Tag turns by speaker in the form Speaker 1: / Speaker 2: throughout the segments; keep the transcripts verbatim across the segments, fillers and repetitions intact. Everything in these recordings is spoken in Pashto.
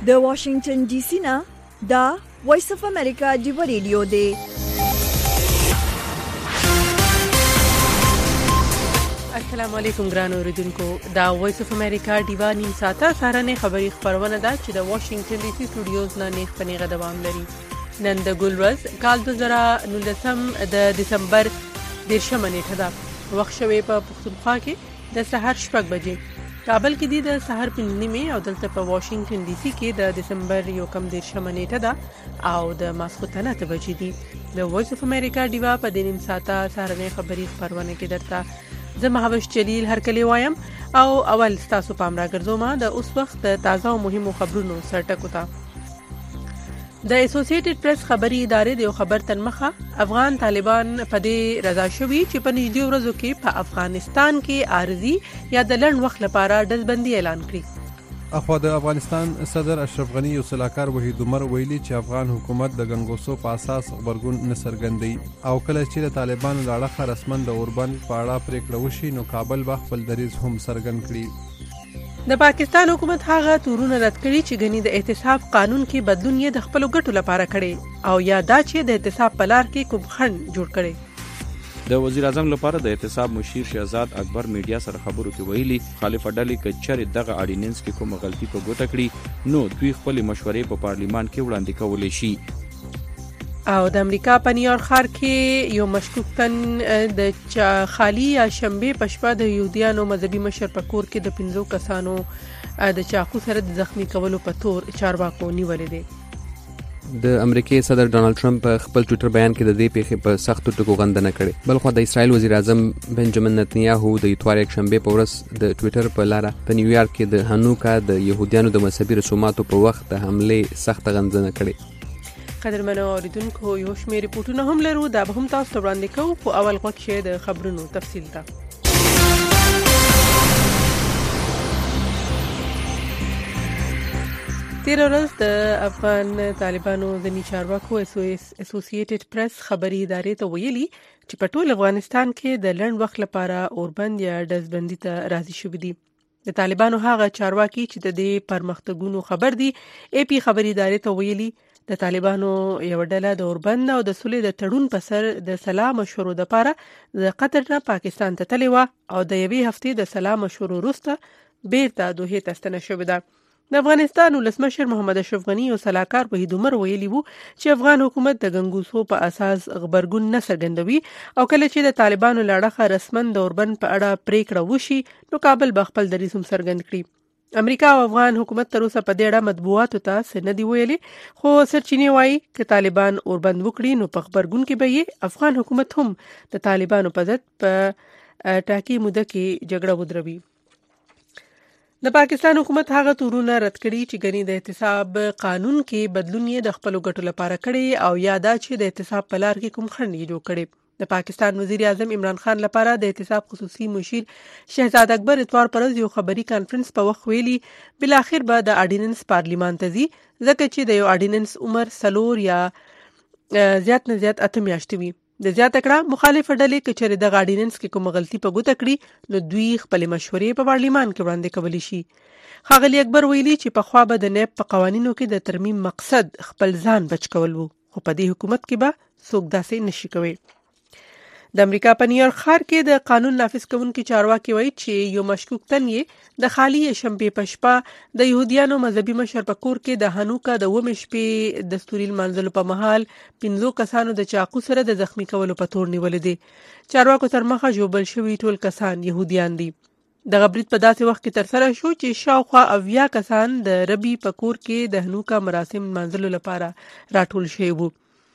Speaker 1: د واشنگټن ډي سي نه دا وایس اف امریکا ډیو ریډیو دی.
Speaker 2: السلام علیکم ګرانو اوریدونکو، دا وایس اف امریکا ډیوا نیم ساعته سهارنې خبری خبرونه ده چې د واشنگټن ډي سي سټوډیوز نه نیغ پنیغه دوام لري. نن د ګل ورځ کال دوه زره نولسم د دسمبر دیرشمه نیټه ده. وخت شوی په پښتونخوا کې د سهار شپږ بجې، کابل کې دی د سهار پنځه نیمې او دلته په واشنگټن ډي سي کې د دسمبر یو کم دیرشمه نیټه ده او د ماسخوتن اته بجې دي. د وایس اف امریکا ډیوا په دې نیم ساعته سهارنې خبری خبرونه کې درته زه مهوش جلیل هرکلی وایم او اول ستاسو پام راګرځوم د اوس وخت د تازه او مهمو خبرونو سرټکو ته. د اسوسییټډ پریس خبري ادارې د یو خبر تر مخه افغان طالبان په دې رضا شوي چې په نږدې ورځو کې په افغانستان کې عارضي یا د لنډ وخت لپاره ډزبندي اعلان کړي.
Speaker 3: اخوا د افغانستان صدر اشرف غنی یو سلاکار وحید عمر ویلي چې افغان حکومت د ګنګوسو په اساس خبرګون نه څرګندوي او کله چې د طالبانو له اړخه رسمن د اوربند په اړه پریکړه وشي نو کابل به خپل دریځ هم څرګند کړي.
Speaker 2: د پاکستان حکومت هغه تورونه رد کړي چې غني د احتساب قانون کې بدلون یې د خپل ګټو لپاره کړي او یا دا چې د احتساب په لار کې کوم خنډ جوړ کړي.
Speaker 4: د وزیر اعظم لپاره د احتساب مشیر شهزاد اکبر میډیا سره خبرو کې ویلي خالف ډلې کچره دغه اډیننس کې کوم غلطي په ګوته کړي نو دوی خپل مشورې په پارلیمان کې وړاندې کولای شي.
Speaker 2: او د امریکا په نیویارک ښار کې یو مشکوک تن د خالی یا شنبه په شپه د یهودیانو مذهبي مشر په کور کې د پنځو کسانو د چاقو سره د زخمی کولو په تور چارواکو نیولې دي.
Speaker 5: د امریکای صدر ډانلډ ټرمپ خپل ټوئیټر بیان کې د دې پیښې په سختو ټکو غندنه کړې. بلخو د اسرائیل وزیر اعظم بنجامین نتنیاهو د اتوار یک شنبه په ورځ د ټوئیټر په لاره په نیویارک کې د هانوکا د يهودیانو د مذهبي رسوماتو په وخت د حمله سخت غندنه کړې.
Speaker 2: قدرمنو اوریدونکو، یو شمېر ریپورټونه هم لرو، دا به هم تاسو ته وړاندې کوو، خو اول غوږ شئ د خبرونو تفصیل ته. تېره ورځ د افغان طالبانو ځینې چارواکو اسوسییټډ پریس خبري ادارې ته ویلي چې په ټول افغانستان کې د لنډ وخت لپاره اوربند یا ډزبندي ته راضي شوي دي. د طالبانو هغه چارواکي چې د دې پرمختګونو خبر دي ای پی خبري ادارې ته ویلي د طالبانو یو ډله د اوربند او د سولې د تړون په سر د سلا مشورو لپاره د قطر نه پاکستان ته تللی و او د یوې هفتې د سلا مشورو وروسته بیرته دوحې ته ستنه شوې ده. د افغانستان ولسمشر محمد اشرف غنی او سلاکار وحید عمر ویلي وو چې افغان حکومت د ګنګوسو په اساس خبرګون نه څرګندوي او کله چې د طالبانو له اړخه رسمن د اوربند په اړه پریکړه وشي نو کابل به خپل دریځ هم څرګند کړي. امریکا او افغان حکومت تر اوسه په دې اړه مطبوعاتو ته څه نه دي ویلي، خو سرچینې وایي چې طالبان اوربند وکړي نو په خبرګون کې به یې افغان حکومت هم د طالبانو په ضد په ټاکي موده کې جګړه ودروي. د پاکستان حکومت هغه تورونه رد کړي چې غني د احتساب قانون کې بدلون یې د خپل ګټو لپاره کړي او یا دا چې د احتساب په لار کې کوم خنډ یې جوړ کړي. د پاکستان وزیر اعظم عمران خان لپاره د احتساب خصوصي مشیر شهزاد اکبر اتوار پرځ یو خبري کانفرنس په وخت ویلي بل اخر به د اډیننس پارلیمان ته ځي ځکه چې د یو اډیننس عمر سلور یا زیات نه زیات اته میاشتې وي. د زیات کړه مخالف ډلې کچره د اډیننس کې کوم غلطي په ګوته کړي نو دوی خپل مشورې په پارلیمان کې وړاندې کولی شي. ښاغلي اکبر ویلي چې په خوا به د نیب په قوانینو کې د ترمیم مقصد خپل ځان بچ کول وو، خو په دې حکومت کې به څوک داسې نشي کوي. د امریکا په نیویارک ښار کې د قانون نافذ کوونکي چارواکي وایي چې یو مشکوک تن یې د خالی شنبه په شپه د يهوديانو مذهبي مشر په کور کې د هانوکا د ومه شپې دستوري منځلو په محل پنځو کسانو د چاقو سره د زخمی کولو په تور نیولې دي. چارواکو تر مخه جوړبل شوی ټول کسان يهوديان دي. د غبرت په داسې وخت کې تر سره شو چې شاوخوا اویا کسان د ربي په کور کې د هانوکا مراسم منځلو لپاره راټول شوي وو.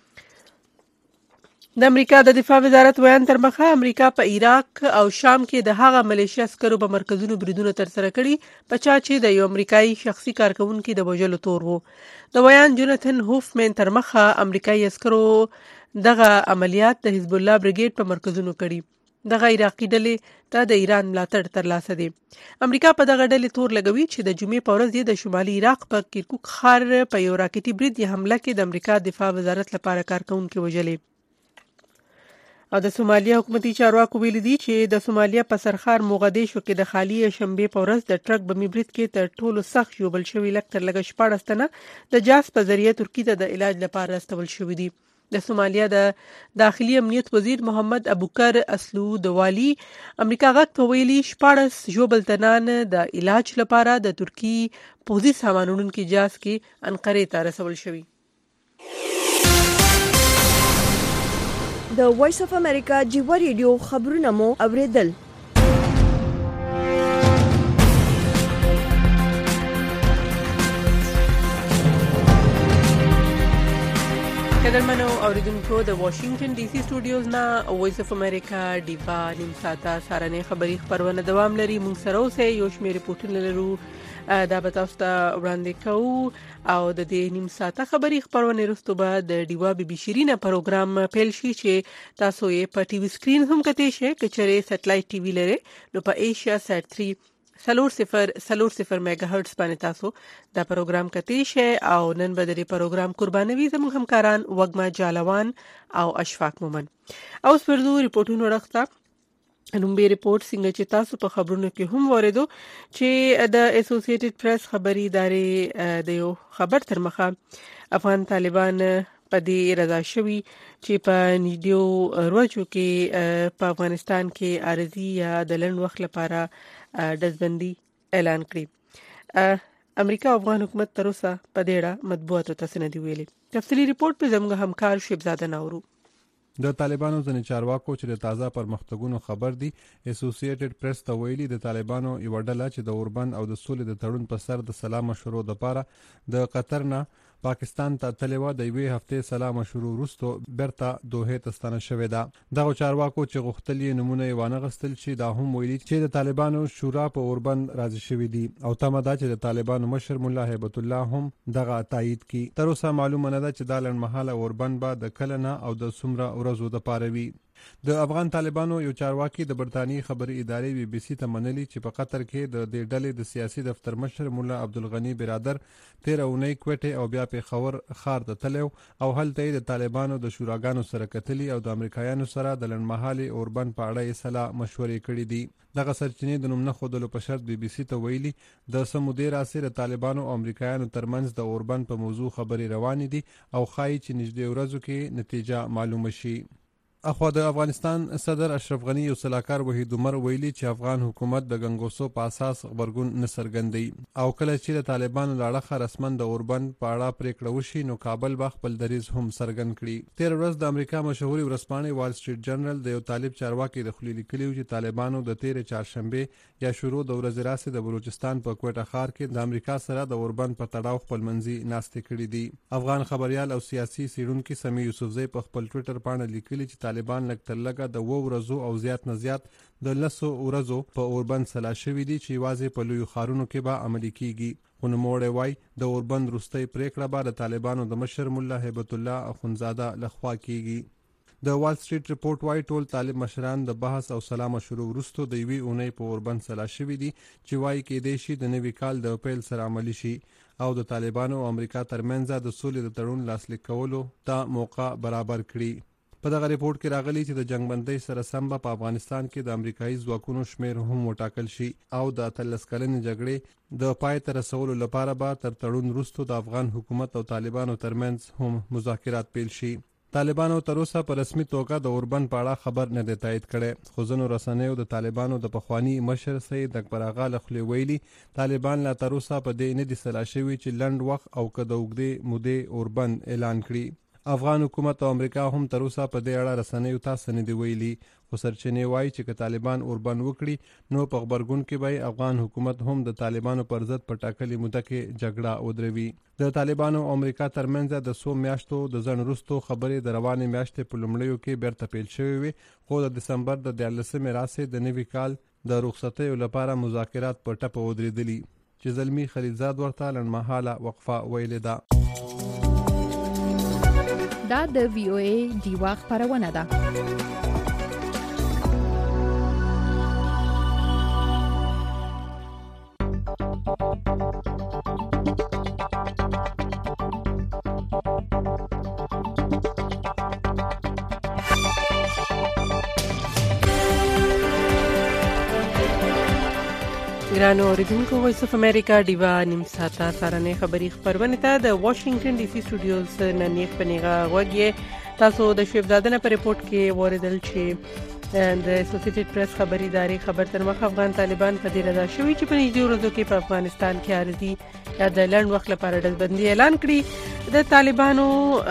Speaker 2: د امریکا د دفاع وزارت ویان تر مخه امریکا په عراق او شام کې د هغه ملیشیا عسکرو په مرکزونو بریدونه تر سره کړي په چا چې د یو امریکایي شخصي کارکونکو د وژلو تور وو. د ویان جوناتن هوفمن تر مخه امریکایي عسکرو دغه عملیات د حزب الله بریګیډ په مرکزونو کړي. دغه عراقي ډلې ته د ایران ملاتړ ترلاسه دی. امریکا په دغه ډلې تور لګوي چې د جمعې په ورځ د شمالي عراق په کرکوک ښار په یو راکټي برید حمله کې د امریکا دفاع وزارت لپاره کارکونکو وژلې. او د سومالیا حکومتي چارواکو ویلي دي چې د سومالیا په سرخار موغدیشو کې د خالی شنبه په ورځ د ټرک بمي برید کې تر ټولو سخت ژوبل شوی لکتر لګ شپاړس تنه د جاس په ذریعہ ترکی ته د علاج لپاره استول شوی دي. د سومالیا د داخلي امنیت وزیر محمد ابوکر اسلو د والی امریکا غاک په ویلي شپاړس ژوبل تنان د علاج لپاره د ترکی پوزي سامانونو کې جاس کې انقره ته رسول شوی.
Speaker 1: د وایس اف امریکا جیوا ریډیو خبرونه مو اوریدل.
Speaker 2: قدرمنو اوریدونکو د واشنگټن ډي سي سټوډیوز نه وایس اف امریکا ډیوا نیم ساعته سارنې خبری خبرونه دوام لري. موږ سره اوسه یو شمېر ریپورتونه لرو دا به تاسو ته وړاندې کوو او د دې نیم ساعته خبری خبرونه وروسته به د ډیوا بي بي شيرینه پروګرام پیل شي چې تاسو یې په ټي وي سکرین هم کتئ شئ کچره سټلایټ ټي وي لري نو په ایشیا سات سره سلور صفر سلور صفر میگا هرتز باندې تاسو دا پروګرام کتئ شئ او نن به د پروګرام قربانوي زموږ همکاران وګما جالوان او اشفاق مومن. او سپردو ریپورتونو راخته نوم به ریپورت څنګه چې تاسو په خبرونو کې هم وریدو چې د اسوسییټډ پریس خبري ادارې د یو خبر تر مخه افغان طالبان په دې رضا شوي چې په نیډیو ورځو کې په افغانستان کې عارضي یا د لنډ وخت لپاره دزبندي اعلان کړی. امریکا او افغان حکومت تر اوسه په دې اړه مطبوعاتو ته څه نه دي ویلي. تفصیلی ریپورت په زموږ همکار شیبزاده ناورو.
Speaker 3: د طالبانو ځنې چارواکو چې د تازه پرمختګونو خبر دي اسوسییټډ پریس ته ویلي د طالبانو یو ډله چې د اوربند او د سولې د تړون په سر د سلام مشورو لپاره د قطر نه پاکستان ته تلوا د یوې هفته سلام مشورو وروسته برته دوه ته ستنه شوې ده. دغه چارواکو چې غوښتل نمونه وانه غستل شي دا هم ویلي چې د طالبانو شورا په اوربند راځي شوې دي او تمه ده چې د طالبانو مشر مولا هیبت الله هم دغه تایید کړي. تر اوسه معلومه نه ده چې د لړمحاله اوربند به د کلنه او د سمره ورځو د پاروي. د افغان طالبانو یو چارواکي د برتانی خبري ادارې بي بي سي ته منلي چې په قطر کې د دې ډلې د سیاسي دفتر مشر مولا عبدالغنی برادر تیر اونۍ کوټه او بیا په خور خار ته تلو او هلته د طالبانو د شوراګانو سره کتلي او د امریکایانو سره د لړمحالي اوربند په اړه یې سلا مشورې کړې دي. دغه سرچینې د نوم نه خودلو په شرط بي بي سي ته ویلي د سمودي راسره طالبانو او امریکایانو ترمنځ د اوربند په موضوع خبري روان دي او خای چې نږدې ورځو کې نتیجه معلومه شي. اخوا د افغانستان صدر اشرف غنی یو سلاکار وحید عمر ویلي چې افغان حکومت د غنګوسو په اساس خبرګون نسرګندي او کله چې د طالبانو لاړه رسمن د اوربند په اړه پریکړه وشي نو کابل به خپل دریز هم سرګند کړي. تیر ورځ د امریکا مشهوري ورځپاڼې وال سټریټ جرنل د یو طالب چارواکي د خلیل کلیو چې طالبانو د تیر چهارشنبه یا شروع د ورځې راسي د بلوچستان په کوټه ښار کې د امریکا سره د اوربند په تړاو خپل منځي ناستې کړې دي. افغان خبريال او سیاسي سیرونکو سمي یوسفزئی په خپل ټوئیټر باندې لیکلي چې طالبان لکه تر لګه د وو ورځو او زیات نه زیات د لسو ورځو په اوربند سلا شوې دي چې واځي په لوی خارونو کې به عملي کیږي. خو نوموړی وای د اوربند وروستۍ پریکړه به د طالبانو د مشر مولا هیبت الله اخونزاده لخوا کیږي. د وال سټریټ ریپورت وای ټول طالب مشران د بحث او سلام شروع وروسته د یوې اونۍ په اوربند سلا شوې دي چې وای کې د شي د نوي کال د اپریل سره عملی شي او د طالبانو او امریکا ترمنځ د سولې د تړون لاسلیک کولو ته موقع برابر کړي. په دغه ریپورت کې راغلي چې د جنگبندۍ سره سم په افغانستان کې د امریکایي ځواکونو شمیر هم وټاکل شي او د اتلس کلنې جګړې د پای ته رسولو لپاره به تر تړون وروسته د افغان حکومت او طالبانو ترمنځ هم مذاکرات پیل شي. طالبانو تر اوسه په رسمي توګه د اوربند په اړه خبر نه دی تایید کړی خو ځینو رسنیو د طالبانو د پخوانی مشر سید اکبر آغا له خولې ویلي طالبان لا تر اوسه په دې نه دي سلا شوي چې لنډ وخت او که د اوږدې مودې اوربند اعلان کړي. افغان حکومت او امریکا هم تر اوسه په دې اړه رسنیو ته څه نه دي ویلي خو سرچینې وایي چې که طالبان اوربند وکړي نو په غبرګون کې به افغان حکومت هم د طالبانو پر ضد په ټاکلې موده کې جګړه ودروي. د طالبانو او امریکا ترمنځ د څو میاشتو د ځنډ وروسته خبرې د روانې میاشتې په لومړیو کې بیرته پیل شوې وې خو د دسمبر د دیارلسمې راسې د نوي کال د رخصتیو لپاره مذاکرات په ټپه ودرېدلي چې زلمي خلیلزاد ورته لنډمهاله وقفه ویلې ده.
Speaker 6: دا د وی او ای ډیوا خبرونه ده.
Speaker 2: ګرانو اوریدونکو وایس اف امریکا ډیوا نیم ساعته سارنې خبری خبرونه ته د واشنگټن ډي سي سټوډیوز نه نیخ پنیغه وګي تاسو د شیف دادنه په ریپورت کې وریدل چې د اسوسییټډ پریس خبري ادارې خبر تر مخ افغان طالبان په دې رضا شوی چې په نږدې ورځو کې په افغانستان کې عارضي یا د لړن وخت لپاره ډزبندي اعلان کړي. د طالبانو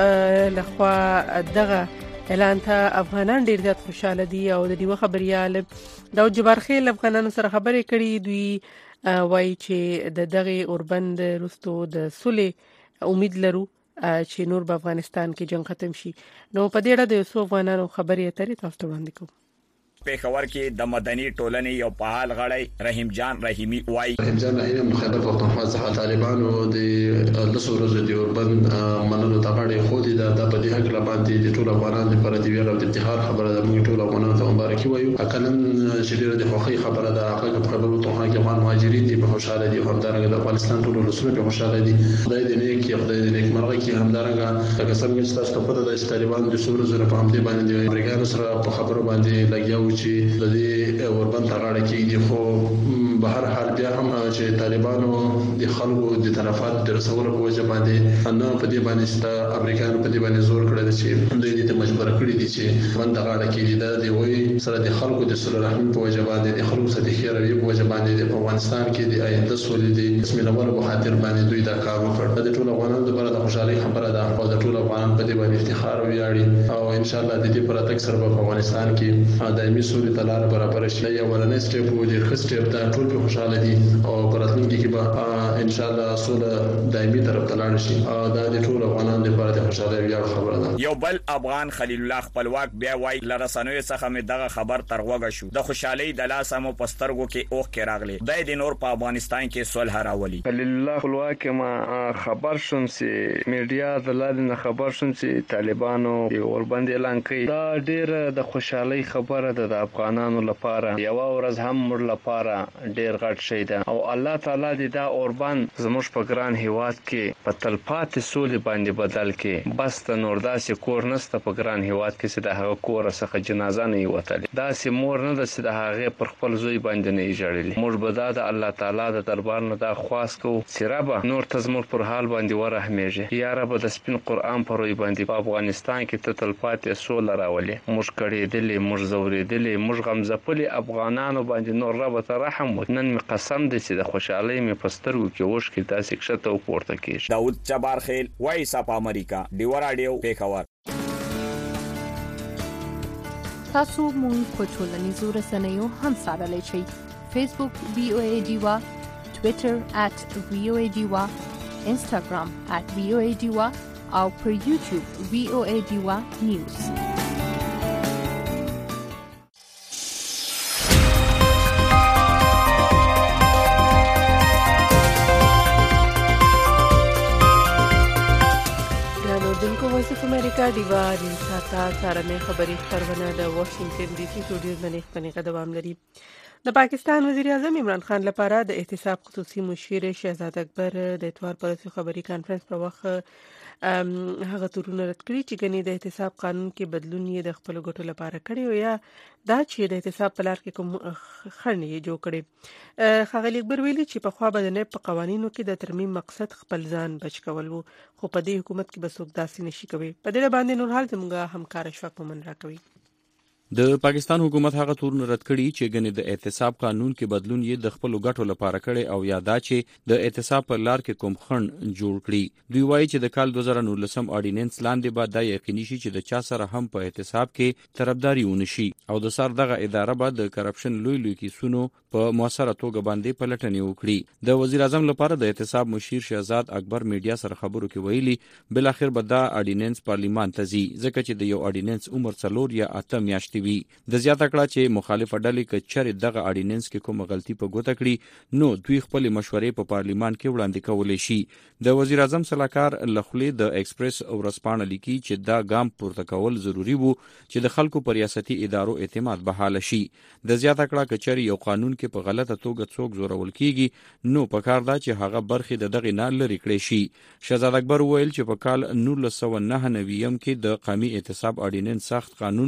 Speaker 2: لخوا دغه اعلان ته افغانان ډیر زیات خوشاله دي او د دې خبريال داود جبار خیل افغانانو سره خبرې کړي. دوی وایي چې د دغه اوربند رستو د سولې امید لرو چې نور په افغانستان کې جنگ ختم شي. نو په دې اړه د یوسف افغانانو خبرې اترې تاسو ته وړاندې کوم.
Speaker 7: پیښور کې د مدني ټولنې یو فعال غړی رحیم جان رحیمی وایي
Speaker 8: رحیم جان رحیمی خیبر پختونخوا څخه طالبانو د لسو ورځو د اوربند منلو ته غاړې خودي د په دې حق باندې د ټول افغانانو لپاره د ویره د اتحاد خبره ده. موږ ټول افغانانو ته مبارکي وایو. اکلن چې ډیره د خوخي خبره ده هغه په خبرو ته هغه افغان مهاجرین دي په خوشاله دي همدارنګه د افغانستان ټول رسول په خوشاله دي. خدای دې نیک کې خدای دې نیک مرغه کې همدارنګه لکه څنګه چې تاسو په دې طالبان د څو ورځې په همدې باندې امریکایانو سره په خبرو باندې لګیاو چې د دې اوربند تغاړه کېږي. خو به هر حال بیا هم چې طالبانو د خلکو د طرفات د رسولو په وجه باندې نه په دې باندې چې امریکایانو په دې باندې زور کړی دی چې دوی دې ته مجبور کړی دي چې بند تغاړه کېږي. دا د وی سره د خلکو د صلح رحم په وجه باندې د خلکو سره د خیر او په وجه باندې د افغانستان کې د آینده سولې د بسم الله په خاطر باندې دوی دا کار وکړ. د ټول افغانانو لپاره د خوشحالي خبره ده او د ټول افغانانو په دې باندې افتخار ویاړي او ان شاء الله د دې پر تک سره په افغانستان کې دایمي سولې تلار برابر شي. یو ورنه سټیپ وو د ښه سټیپ دا ټول په خوشاله دي او پراتلونکي کې به ان شاء الله سوله دایمي طرف ته لاړ شي. دا د ټول افغانانو لپاره د خوشاله ویاړ خبره ده.
Speaker 7: یو بل افغان خلیل الله خپلواک بیا وایي لرسنوي څخه مې دغه خبر تر وګه شو. د خوشحالي د لاسه مو پسترګو کې اوخ کې راغلي. د نور په افغانستان کې صلح راولي.
Speaker 9: خلیل الله خپلواک ما خبر شوم چې میډیا د لارې نه خبر شوم چې طالبانو اوربند اعلان کړي. دا ډېر د خوشحالي خبره ده د افغانانو لپاره. یو ورځ هم مر لپاره ډېر غټ شي ده او الله تعالی دې دا اوربند زموږ په ګران هیواد کې په تلپاتې سولې باندې بدل کې. بس ته نور داسې کور نسته په ګران هیواد کې چې د هغه کور څخه جنازه نه وتلې. داسې مور نه ده چې د هغه پر خپل زوی باندې نه ایجړلې. موږ به دا د الله تعالی د دربار نه دا خواست کوو چې رب نور ته زموږ پر حال باندې ورحمېږي. یا رب د سپین قرآن پر وی باندې په افغانستان کې ته تلپاتې سوله راولي. موږ کړېدلې موږ زورېدلې موږ غمځپلې افغانانو باندې نور رب ته رحم وکړي. نن می قسم دې چې د خوشحالۍ می پسترګو کې وښکي تاسو کښته او پورته کیږي.
Speaker 7: داود جبار خیل وایس اپ امریکا ډیو رادیو پیښور.
Speaker 6: تاسو مونږ په ټولنیزو رسنیو هم سره شئ. فیسبوک وی او ای ډیوا، ټوئیټر ات وی او ای ډیوا، انسټاګرام ات وی او ای ډیوا او پر یوټیوب وی او ای ډیوا نیوز.
Speaker 2: وایس اف امریکا ډیوا نیم ساعته سارنې خبري خبرونه د واشنگټن ډي سي سټوډیوز نه پنځه دوام لري. د پاکستان وزیر اعظم عمران خان لپاره د احتساب خصوصي مشیر شهزاد اکبر د اتوار پر خبري کانفرنس پر وخت هغه تورونه رد کړی چې غني د احتساب قانون کې بدلون یې د خپل ګټو لپاره کړی او یا دا چې د احتساب په لار کې کوم خنډ جوړ کړي. ښاغلي اکبر ویلي چې په خوا بدنې په قوانینو کې د ترمیم مقصد خپل ځان بچ کول وو خو په دې حکومت کې به څوک داسې نشي کوي. په دې باندې نور حال زموږ همکار اشفاق مومن راکوي.
Speaker 4: د پاکستان حکومت هغه تورن رد کړي چې غني د احتساب قانون کې بدلون یې د خپل ګټو لپاره کړي او یادا چې د احتساب پر لار کې کوم خنډ جوړ کړي. دوی وایي چې د کال دوه زره نولسم اورډیننس لاندې به دا یقیني شي چې د چا سره هم په احتساب کې طرفداري ونشي او د سر دغه اداره به د کرپشن لوی لوی کیسونو په موثره توګه باندې پلټنې وکړي. د وزیر اعظم لپاره د احتساب مشیر شهزاد اکبر میډیا سره خبرو کې ویلي بل اخر به دا اورډیننس پارلیمان ته ځي ځکه چې د یو اورډیننس عمر څلور یا اته میاشتې وي. د زیاته کړه چې مخالف ډلې کچره دغه اورډیننس کې کوم غلطي په ګوته کړي نو دوی خپل مشورې په پارلیمان کې وړاندې کولای شي. د وزیر اعظم صلاحکار لخوا د ایکسپریس ورسپانه لیکي چې دا ګام پورته کول ضروری وو چې د خلکو پر ریاستي ادارو اعتماد بحاله شي. د زیاته کړه کچره یو قانون کې په غلطه توګه څوک زورول کیږي نو په کار دا چې هغه برخې د دغه نه لري کړی شي. شهزاد اکبر ویل چې په کال نولس سوه نهه نوي کې د قومي احتساب اورډیننس سخت قانون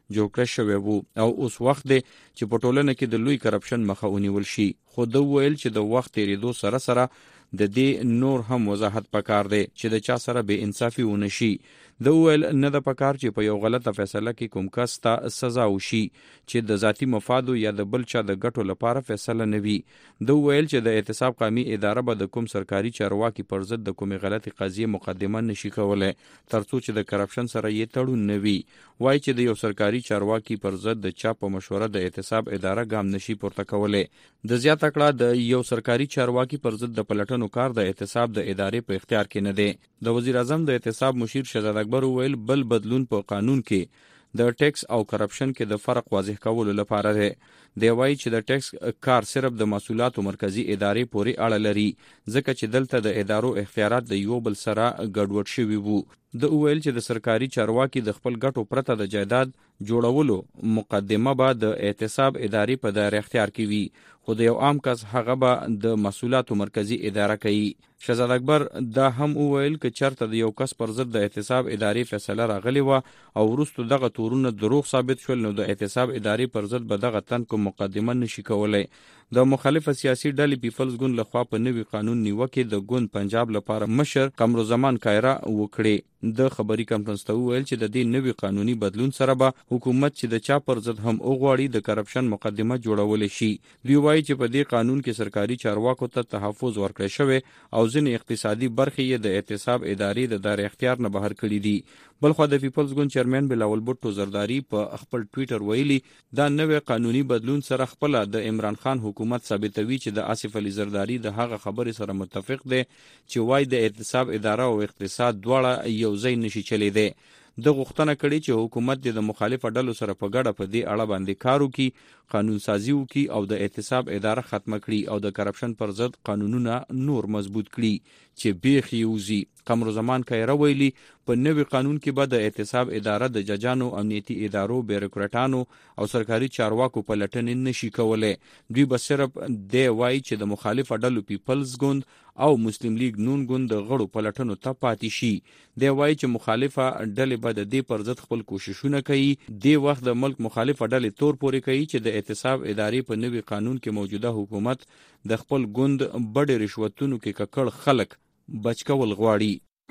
Speaker 4: جوړ کړی شوی وو او اوس وخت دی چې په ټولنه کې د لوی کرپشن مخه ونیول شي. خو د ویل چې د وخت تیریدو سره سره د دې نور هم وضاحت پکار دی چې د چا سره به انصافي ونشي. د ویل نه د پکار چې په یو غلطه فیصله کې کوم کس ته سزا وشي چې د ذاتی مفادو یا د بل چا د ګټو لپاره فیصله نه وي. د ویل چې د احتساب قومي اداره به د کوم سرکاري چارواکي پر ضد د کومې غلطي قضیې مقدمه نشي کولای ترڅو چې د کرپشن سره یې تړون نه وي. وایي چې د یو سرکاري چارواکي پر ضد د چا په مشوره د احتساب اداره ګام نشي پورته کولای. د زیاته کړه د یو سرکاري چارواکي پر ضد د پلټنو کار د احتساب د ادارې په اختیار کې نه دی. د وزیر اعظم د احتساب مشیر شهزاده اکبر ویل بل بدلون په قانون کې د ټیکس او کرپشن کې د فرق واضح کولو لپاره دی. دی وایي چې د ټیکس کار صرف د مسؤلیتو مرکزی ادارې پورې اړه لري ځکه چې دلته د ادارو اختیارات د یو بل سره ګډوډ شوي وو. د ویل چې د سرکاري چارواکي د خپل ګټو پرته د جایداد جوړولو مقدمه به د احتساب ادارې په دایره اختیار کې وي خو د یو عام کس هغه به د مسؤلیتو مرکزی اداره کوي. شهزاده اکبر دا هم ویل چې چرته د یو کس پر ضد د احتساب ادارې فیصله راغلی و او وروسته دغه تورونه دروغ ثابت شول نو د احتساب ادارې پر ضد به دغه تن کوم مقدمه نشي کولای. د مخالفه سیاسي ډلې پیپلز ګوند لخوا په نوي قانون نیوکه د ګوند پنجاب لپاره مشر قمرالزمان کایرا وکړي. د خبري کانفرنس ته ویل چې د دې نوي قانوني بدلون سره به حکومت چې د چا پر ضد هم وغواړي د کرپشن مقدمه جوړول شي. دوی وایي چې په دې قانون کې سرکاري چارواکو ته تحفظ ورکړی شوی او ځینې اقتصادي برخې یې د احتساب ادارې د دایره اختیار نه بهر کړي دي. بلخو د پیپلز ګوند چیرمن بلاول بوټو زرداری په خپل ټوئیټر ویلي دا نوې قانوني بدلون سره خپل د عمران خان حکومت ثابتوي چې د آصف علي زرداری د هغه خبرې سره متفق دی چې وایي د احتساب اداره او اقتصاد دواړه یو ځای نشي چلیدي. د غوښتنه کړي چې حکومت د مخالفه ډلو سره په ګډه په دې اړه باندې کار وکړي، قانون سازي وکړي او د احتساب اداره ختمه کړي او د کرپشن پر ضد قانونونه نور مضبوط کړي چې بیخ یوزي. قمرالزمان کایرا ویلي په نوي قانون کې به د احتساب اداره د ججانو، امنیتي ادارو، بیروکراټانو او سرکاري چارواکو په لټنې نشي کولای. دوی به صرف دی وایي چې د مخالفه ډلو پیپلز ګوند او مسلم لیگ نون ګوند د غړو په لټنو ته پاتې شي. دی وایي چې مخالفه ډلې به د دې پر ضد خپل کوششونه کوي. دی وخت د ملک مخالفه ډلې تور پورې کوي چې د احتساب ادارې په نوي قانون کې موجوده حکومت د خپل ګوند بډې رشوتونو کې ککړ خلک بچ کول غواړي.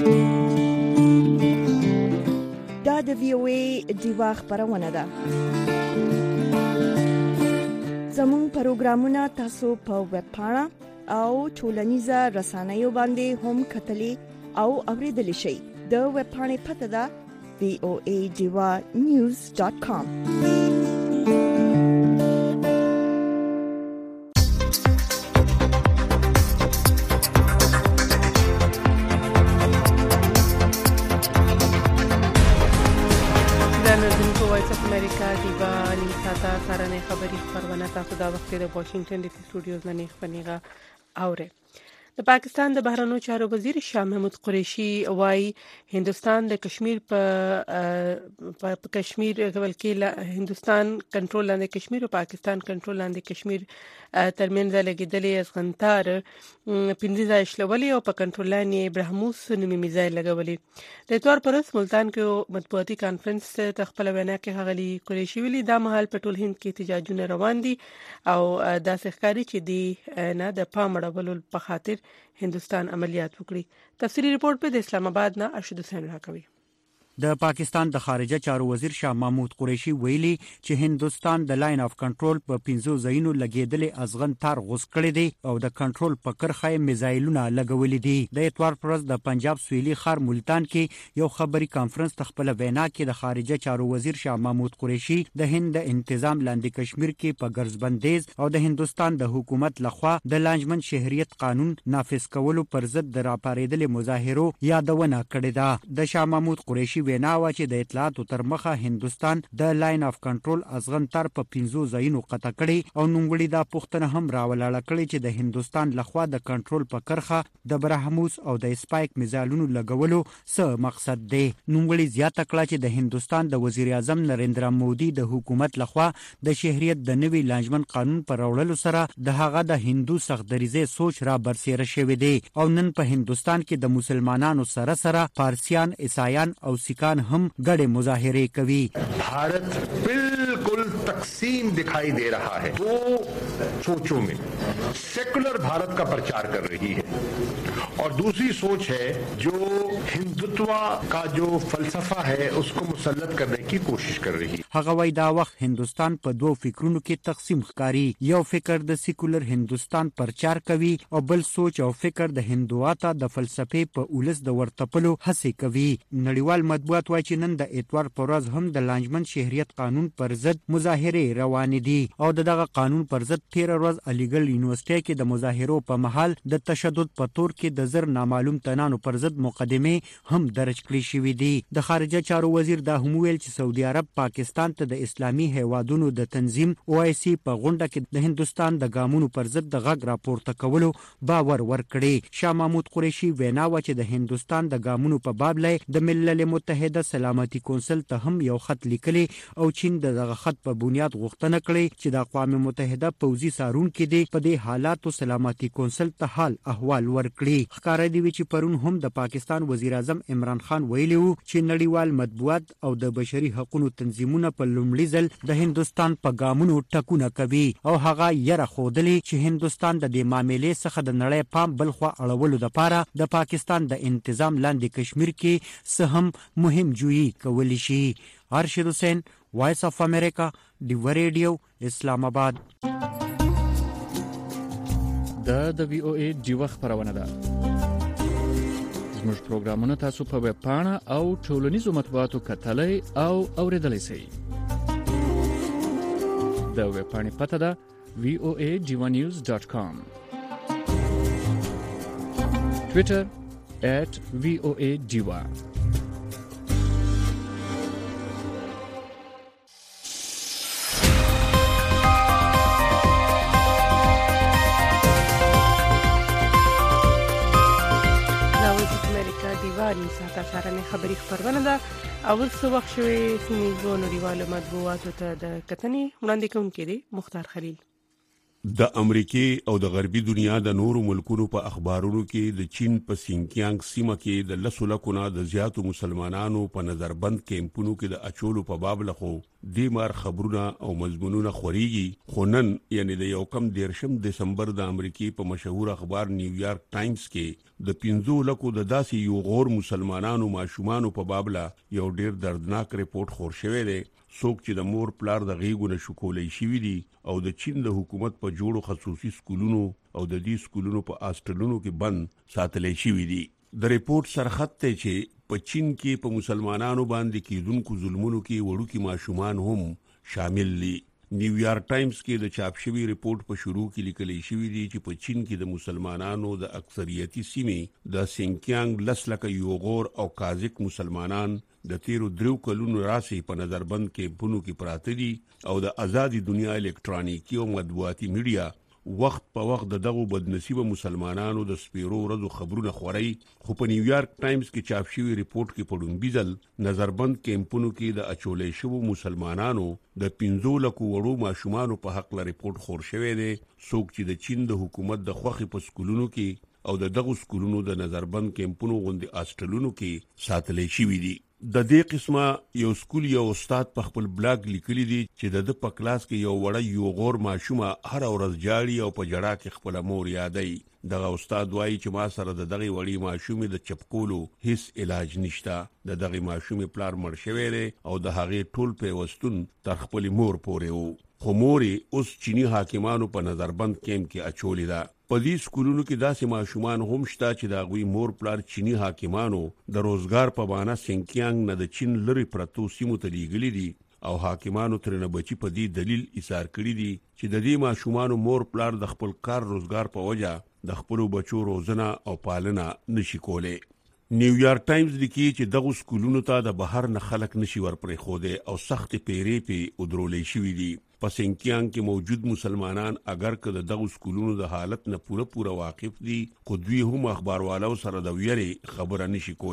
Speaker 1: دا د وی او ای دیوا خبرونه ده. زموږ پروګرامونه تاسو په ویب پاڼه او ټولنیزه رسنیو باندې هم کتلی او اوریدلی شئ. د ویب پاڼې پته ده وی او ای دیوا نیوز ډاٹ کام.
Speaker 2: سارنې خبري خبرونه تاسو دا وخت د واشنگټن ډي سي سټوډیوز نه خبريغه اوره. د پاکستان د بهرنیو چارو وزیر شاه محمود قریشي وايي هندستان د کشمیر په په کشمیر ولکې هندستان کنټرول لاندې کشمیر او پاکستان کنټرول لاندې کشمیر ترمنځ لګیدلې ازغنتار پنځه ځای شلولې او په کنټرول لاندې برهموس نومي میزایل لګولې. د اتوار پرس ملتان کې مطبوعاتي کانفرنس ته خپل وینا کې غلي قریشي ویلي دا مهال په ټول هند کې احتجاجونه روان دي او دا ښکاري چې دی نه د پامړولو په خاطر هندستان عملیات وکړي. تفصیلی رپورت په اسلام آباد نه ارشد حسین راکوي.
Speaker 10: د پاکستان د خارجه چارو وزیر شاه محمود قریشي ویلي چې هندستان د لاین اف کنټرول په پنځو ځایونو لګیدلې ازغن تار غوس کړی دی او د کنټرول په کرخه میزایلونه لګولې دي. د اتوار پرز د پنجاب سویلي خار ملتان کې یو خبري کانفرنس تخپل وینا کې د خارجه چارو وزیر شاه محمود قریشي د هند د انتظام لاندې کشمیر کې په ګرځبندیز او د هندستان د حکومت لخوا د لانجمن شهریت قانون نافذ کولو پر ضد د راپاریدلې مظاهرو یادونه کړې ده. د شاه محمود قریشي وینا و چې د اطلاعاتو تر مخه هندستان د لاین اف کنټرول ازغن تر په پنځو ځایونو قطع کړي او نوموړي دا پوښتنه هم راولاړه کړې چې د هندستان لخوا د کنټرول په کرخه د برهموس او د سپایک میزایلونو لګولو څه مقصد دی. نوموړي زیاته کړه چې د هندستان د وزیر اعظم نریندرا مودي د حکومت لخوا د شهریت د نوي لانجمن قانون پر راوړلو سره د هغه د هندو سختدریزه سوچ را برسېره شوی دی او نن په هندستان کې د مسلمانانو سره سره پارسیان، عیسایان او سیاسيکان هم ګډه مظاهره کوي.
Speaker 11: भारत बिल्कुल तकसीम दिखाई दे रहा है. दो सोचों में सेकुलर भारत का प्रचार कर रही है और दूसरी सोच है जो हिंदुत्व का जो फलसफा है उसको मुसल्लत करने की कोशिश कर रही है.
Speaker 10: هغه وای دا وخت هندستان په دوه فکرونو کې تقسیم ښکاری. یو فکر د سیکولر هندستان پرچار کوي او بل سوچ او فکر د هندواتا د فلسفې په اولس د ورتپلو هڅه کوي. نړیوال مطبوعات وایي چې نن د اتوار پر ورځ هم د لانجمن شهریت قانون پر ضد مظاهره روان دي او دغه قانون پر ضد تیر ورځ علیګل یونیورسيټي کې د مظاهرو په محل د تشدد په تور کې د زر نامعلوم تنانو پر ضد مقدمه هم درج کړې شوې دي. د خارجه چارو وزیر دا هم ویل چې سعودي عرب پاکستان ته د اسلامي هیوادونو د تنظیم او آی سی په غونډه کې د هندستان د ګامونو پر ضد د غږ راپورته کولو باور ورکړي. شاه محمود قریشي وینا و چې د هندستان د ګامونو په باب لای د ملل متحده سلامتي کونسل ته هم یو خط لیکلی او چین دغه خط په بنیاد غوښتنه کړې چې د اقوام متحده پوځي سارون کې دی په دې حالاتو سلامتي کونسل ته حال احوال ورکړي. ښکارا دی چې پرون هم د پاکستان وزیر اعظم عمران خان ویلی و چې نړیوال مطبوعات او د بشري حقوقو تنظیمونه په لومړي ځل د هندستان په ګامونو ټکونه کوي او هغه یره خودلی چې هندستان د دې معاملې څخه د نړۍ پام بلخوا اړولو لپاره د پاکستان د انتظام لاندې کشمیر کې څه هم مهم جوړی کولی شي. ارشد حسین، وایس اف امریکا، ډیو ریډیو، اسلام آباد.
Speaker 12: دا د وی او ای ډیو خبرونه ده. زموږ پروګرامونه تاسو په ویب پاڼه او ټولنیزو مطبوعاتو کتلای او اوریدلای شئ. د ویب پاڼې پته ده وی او ای ډیو نیوز ډاٹ کام. ټویټر at وی او ای ډیو.
Speaker 2: دیوانی ساعت اشاره خبری خبرونه ده. اول څه وخت شوی سیمه نړیوالو مطبوعاتو ته د کتنې وړاندې کوونکی دی مختار خلیل.
Speaker 13: د امریکای او د غربي دنیا د نورو ملکونو په اخبارونو کې د چین په سینکیانګ سیمه کې د لسو لکونه د زیاتو مسلمانانو په نظربند کیمپونو کې د اچولو په باب لخوا د مار خبرونه او مضمونونه خوريږي. خو نن یعنی د یو کم دیرشم دسمبر د امریکای په مشهور اخبار نیویارک ټایمز کې د پنځو لکو د داسې یو غور مسلمانانو ماشومانو په باب لا یو ډیر دردناک ریپورت خور شوی دی. څوک چې د مور پلار د غیګو نه شکولې شوی دي او د چین د حکومت په جوړو خصوصي سکولونو او د دې سکولونو په هاسټلونو کې بند ساتلې شوی دي. د ریپورت سرخط ته چې په چین کې په مسلمانانو باندې کېدونکو ظلمونو کې وړوکی ماشومان هم شامل دي. نیویارک ټایمز کې د چاپ شوی ریپورت په شروع کې لیکل شوی دی چې په چین کې د مسلمانانو د اکثریتي سیمې د سینکیانګ لسلکه یو غور او کازک مسلمانان د تیرو درو کلونو راسي په نظربند کې بونو کې پراته دي او د آزادي دنیا الکترونیکی او مطبوعاتي میډیا وخت په وخت د دغه بدنصیبه مسلمانانو د سپیرو ورځو خبرونه خوري. خو په نیویارک ټایمز کې چاپ شوی ریپورت کې په ډومبي ځل نظربند کیمپونو کې د اچولې شوو مسلمانانو د پنځو لکو وړو ماشومانو په حق لا ریپورت خور شوی دی. څوک چې د چین د حکومت د خوخي په سکولونو کې او د دغه سکولونو د نظربند کیمپونو غوندي هاسټلونو کې ساتلې شوی دي. د دې قسمه یو سکول یو استاد په خپل بلاګ لیکلی دی چې د په کلاس کې یو وړه یو غور ماشومه هر ورځ جاړي او په جړه کې خپل مور یادای. دغه استاد وایي چې ما سره د دغه وړي ماشومه د چپکولو هیڅ علاج نشته. د دغه ماشومه پلار مړ شوی دی او د هغه ټول پیوستون تر خپل مور پورې وو. خو موري اوس چینی حاکمانو په نظربند کیمپ کې اچولې ده. په دې سکولونو کې داسې ماشومان هم شته چې د غوي مور پلار چینی حاکمانو د روزګار په بهانه سینکیانګ نه د چین لری پرتو سیمو ته لیږلي دي او حاکمانو ترنه بچي په دې دلیل ایثار کړی دي چې د دې ماشومان مور پلار د خپل کار روزګار په وجه د خپل بچو روزنه او پالنه نشي کولای. نیویارک ټایمز لیکي چې دغه سکولونو ته د بهر نه خلک نشي ورپرې خوده او سخت پیری په ودرولې شوې دي. په سینکیانګ کې موجود مسلمانان اگر که د دغه سکولونو د حالت نه پوره پوره واقف دي خو دوی هم اخباروالو سره د ویری خبره نشي کوله.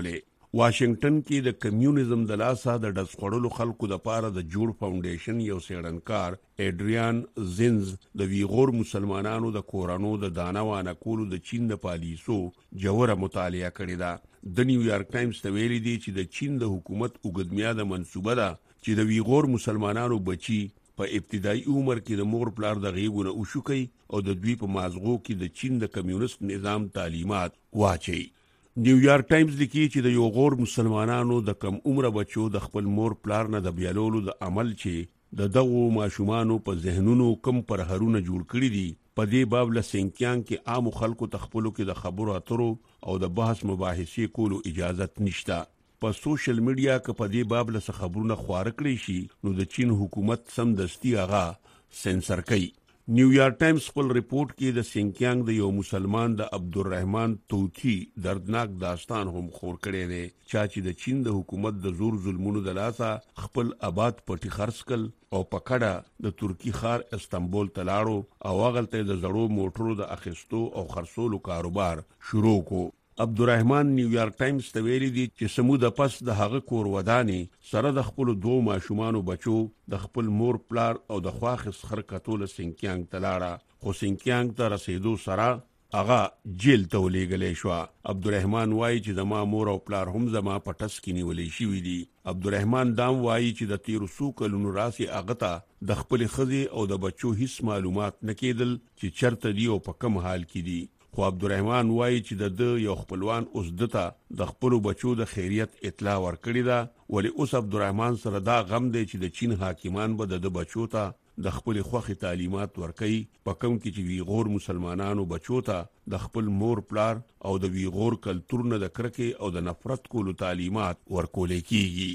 Speaker 13: واشنگټن کې د کمیونیزم د لاسه د ډز خوړلو خلکو د پاره د جوړ فاونډیشن یو سیړنکار ایډریان زینز د ویغور مسلمانانو د کورانو د دانوانه کولو د چین د پالیسو جوړه مطالعه کړې ده. د نیویارک ټایمز ته ویلي دي چې د چین د حکومت اوږدمیاده منصوبه ده چې د ویغور مسلمانانو بچي په ابتدایي عمر کې د مور پلار د غیږونه وشوکي او د دوی په مازغو کې د چین د کمیونست نظام تعلیمات واچي. نیویارک ټایمز لیکي چې د یو غور مسلمانانو د کم عمره بچو د خپل مور پلار نه د بیالولو د عمل چې د دغو ماشومانو په ذهنونو کم پرهرونه جوړ کړي دي په دې باب له سینکیان کې عام خلکو تخپلو کې د خبرو اترو او د بحث مباحثې کولو اجازت نشته. په سوشل میډیا کې په دې باب له خبرونه خوار کړی شي نو د چین حکومت سمدستي هغه سنسر کوي. نیویارک ټایمز خپل ریپورت کې د سینکیانګ د یو مسلمان د عبدالرحمن توتی دردناک داستان هم خور کړی دی چې د چین د حکومت د زور ظلمونو د لاسه خپل آباد پټي خرڅ کړل او پکړه د ترکی ښار استنبول ته لاړو او هغلته د زړو موټرو د اخیستو او خرڅولو کاروبار شروع کو. عبدالرحمن نیویارک ټایمز ته ویلي دي چې سموده پس د هغه کور ودانې سره د خپل دوه ماشومانو بچو د خپل مور پلار او د خواخس خرکتول سینکیانګ ته لاړه خو سینکیانګ ته رسیدو سره هغه جیل ته ولېږلی شوه. عبدالرحمن وایي چې زما مور او پلار هم زما په ټس کې نیولې شوي دي. عبدالرحمن دام وایي چې د تیرو څو کلونو راسې هغه ته د خپلې ښځې او د بچو هیڅ معلومات نه کېدل چې چرته دي او په کم حال کې دي. خو عبدالرحمن وایي چې د د یو خپلوان اوس دته د خپلو بچو د خیریت اطلاع ورکړې ده ولی اوس عبدالرحمن سره دا غم دی چې د چین حاکمان به د بچو ته د خپل خوخي تعلیمات ورکړي په کوم کې چې ویغور مسلمانانو بچو ته د خپل مور پلار او د ویغور کلتور نه د کرکې او د نفرت کولو تعلیمات ورکول کیږي.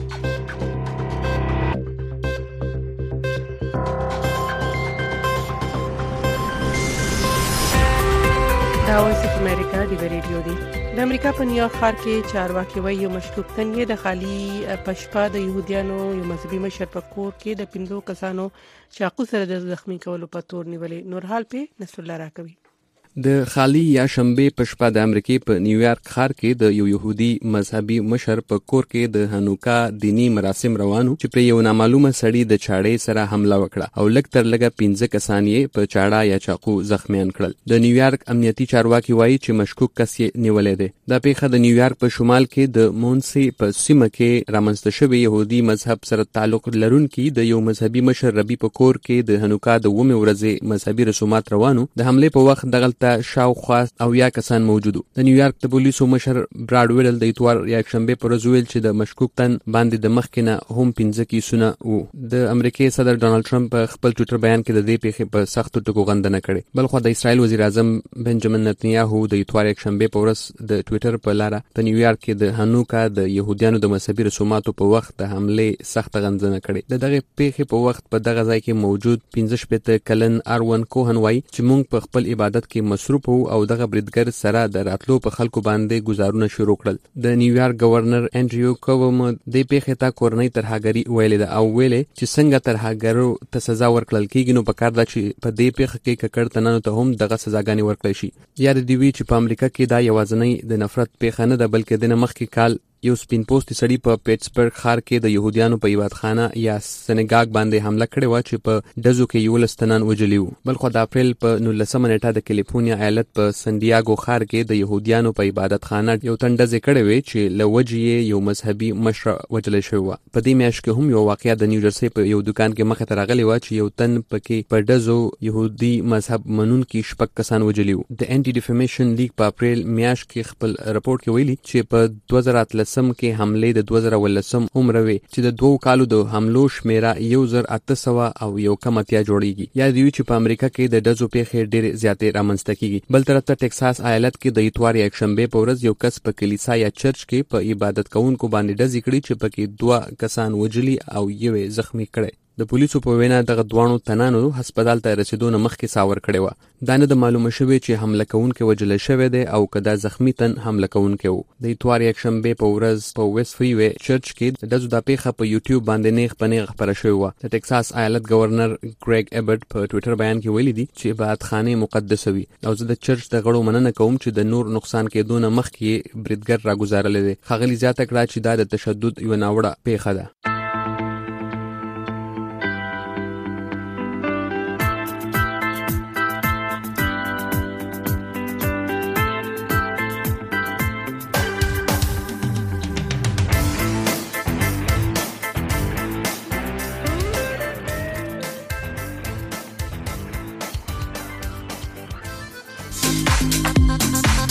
Speaker 2: دا وایس اف امریکا دی ریډیو دی. د امریکا په نیویارک ښار کې چارواکي وایي یو مشکوک تن یې د خالي پشپا د يهوديانو یو مذهبي مشر په کور کې د پنځو کسانو چاقو سره د زخمی کولو په تور نیولې. نورحال په نصر الله راکوي.
Speaker 5: د خالی یا شنبه په شپه د امریکای په نیویارک ښار کې د یو يهودي مذهبي مشر په کور کې د هانوکا دینی مراسم روانو چې پر یو نامعلومه سړی د چاړې سره حمله وکړه او لږ تر لږه پنځه کسان یې په چاړه یا چاقو زخمیان کړل. د نیویارک امنیتي چارواکي وایي چې مشکوک کس یې نیولې دی. دا پیښه د نیویارک په شمال کې د مونسي په سیمه کې رامنځته شوی يهودي مذهب سره تعلق لرونکي د یو مذهبي مشر ربي په کور کې د هانوکا د ومه ورځې مذهبي رسومات روانو. د حمله په وخت دغه شاوخوا او یا کسان موجودو. د نیویارک د پولیسو مشر براد ویل د اتوار یک شنبه پر ورځ ویل چې د مشکوک تن باندې د مخکنه هم پنځه کیسونه وو. د امریکای صدر ډونالد ټرمپ خپل ټوئیټر بیان کې د دې پیښې په سختو ټکو غندنه کړې. بلخو د اسرائیل وزیر اعظم بنجامین نتنیاهو د اتوار یک شنبه پر ورځ د ټوئیټر په لاره په نیویارک کې د هانوکا د يهودانو د مذهبي رسوماتو په وخت د حمله سخت غندنه کړې. د دغه پیښې په وخت په دغه ځای کې موجود پنځه شپږ کلن اروان کوهن وایي چې موږ په خپل عبادت کې مصروف وو او دغه بریدګر سره د راتلو په خلکو باندې گزارونه شروع کړل. د نیویارک گورنر انډریو کووم د پیښې ته کورنۍ ترهګری ویل ده او ویل چې څنګه ترهګرو ته سزا ورکړل کیږي نو پکار ده چې په دې پیښه کې ککړ تنانو ته هم دغه سزاګانې ورکړل شي. یاد دی وی چې په امریکا کې دا یوازنۍ د نفرت پیښه نه ده بلکې د مخکې کال یو سپین پوسټ سړی په پیټسبرګ ښار کې د يهوديانو په عبادتخانه یا سنګاګ باندې حمله کړې و چې په ډزو کې یو لستنان وجلیو. بلخو د اپریل په نولسمه نیټه د کالیفورنیا ایالت په سنډیاګو ښار کې د يهوديانو په عبادتخانه یو تندزه کړې وې چې لوجې یو مذهبي مشر وجل شو. په دې میاشت کې هم یو واقعیا د نیوجرسي په یو دکان کې مخه ترغلې و چې یو تن پکې په ډزو يهودي مذهب منون کې شپږ کسان وجلیو. د انټي ډیفامیشن لیګ په اپریل میاشت کې خپل رپورت کې ویلي چې په دوه زره اتلس سم کې حمله د دوه زره ولسم عمر وی چې د دوه کالو د حملو شمیره یو زر اته سوه او یو کم اتیا جوړیږي. یا دی چې په امریکا کې د ډزو پیښې ډېر زیاتې رامنځته کیږي. بل طرف ته ټکساس ایالت کې د اتوار یک شنبه په ورځ یو کس په کلیسا یا چرچ کې په عبادت کوونکو باندې ډزې کړې چې پکې دوه کسان وجلي او یو زخمی کړي. د پولیسو په وینا دغه دوانو تنانو هسپتال ته رسیدو نه مخکې ساور کړی و. دا نه د معلومه شوی چې حمله کوونکی وجل شوی دی او کدا زخمی تن حمله کوونکی و. د اتوار یکشنبه په ورځ په ویست فریوی چرچ کې د دزو د پیښه په یوټیوب باندې نیغ پنیغ خبره شوی و. د ټکساس ایالت گورنر ګریګ ایبرټ په ټوئیټر بیان کې ویلي دي چې عبادتخانه مقدسه وي او زه د چرچ د غړو مننه کوم چې د نور نقصان کېدو نه مخکې بریدګر راګزارل دي. خغلی زیاته کړه چې دا د تشدد یو ناوړه پیښه ده.